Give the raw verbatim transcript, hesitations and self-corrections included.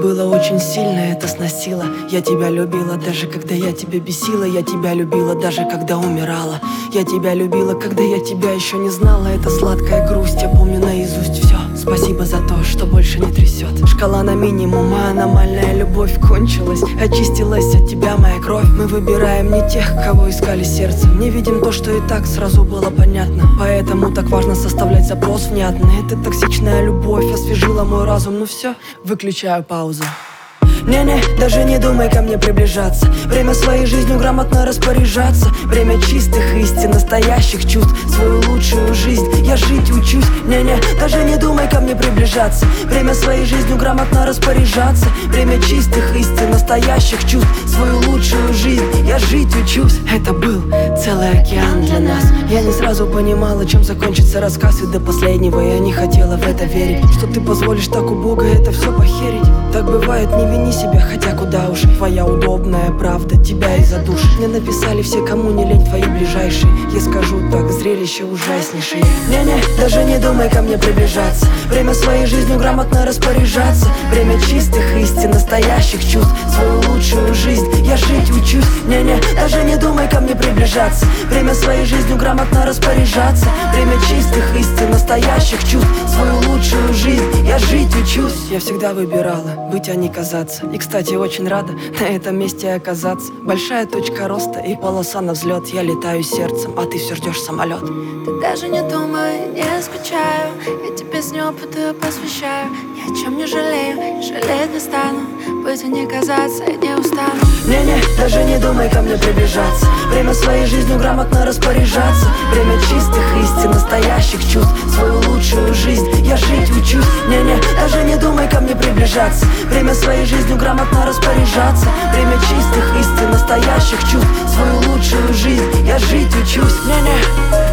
было очень сильно, это сносило. Я тебя любила, даже когда я тебя бесила. Я тебя любила, даже когда умирала. Я тебя любила, когда я тебя еще не знала. Это сладкая грусть, я помню наизусть все. Спасибо за то, что больше не трясет. Шкала на минимум, а аномальная любовь кончилась. Очистилась от тебя моя кровь. Мы выбираем не тех, кого искали сердцем. Не видим то, что и так сразу было понятно. Поэтому так важно составлять запрос внятный. Это токсичная любовь освежила мой разум. Ну все, выключаю паузу. Не-не, даже не думай ко мне приближаться. Время своей жизнью грамотно распоряжаться. Время чистых истин, настоящих чувств. Свою лучшую жизнь я жить учусь. Не-не, даже не думай ко мне приближаться. Время своей жизнью грамотно распоряжаться. Время чистых истин, настоящих чувств. Свою лучшую жизнь я жить учусь. Это был целый океан для нас. Я не сразу понимала, чем закончится рассказ. И до последнего я не хотела в это верить, что ты позволишь так убого это все похерить. Так бывает, не вини себя, хотя куда уж. Твоя удобная правда тебя и задушит. Мне написали все, кому не лень, твои ближайшие. Я скажу так, зрелище ужаснейшее. Не-не, даже не думай ко мне приближаться. Время своей жизнью грамотно распоряжаться. Время чистых истин, настоящих чувств. Свою лучшую жизнь я жить учусь. Не-не, даже не думай ко мне приближаться. Время своей жизнью грамотно распоряжаться. Время чистых истин, настоящих чувств. Свою лучшую жизнь я жить учусь. Я всегда выбирала быть, а не казаться. И, кстати, очень рада на этом месте оказаться. Большая точка роста и полоса на взлет. Я летаю сердцем, а ты все ждешь самолет. Ты даже не думай, не скучаю. Я тебе с неопыта посвящаю. Ни о чем не жалею, и жалеть не стану. Быть, а не казаться, я не устану. Не-не, даже не думай ко мне приближаться. Время своей жизнью грамотно распоряжаться. Время чистых истин, настоящих чувств. Свою лучшую жизнь я жить учусь. Не-не, даже не думай ко мне приближаться. Время своей жизнью грамотно распоряжаться. Время чистых истин, настоящих чувств. Свою лучшую жизнь я жить учусь. Не-не.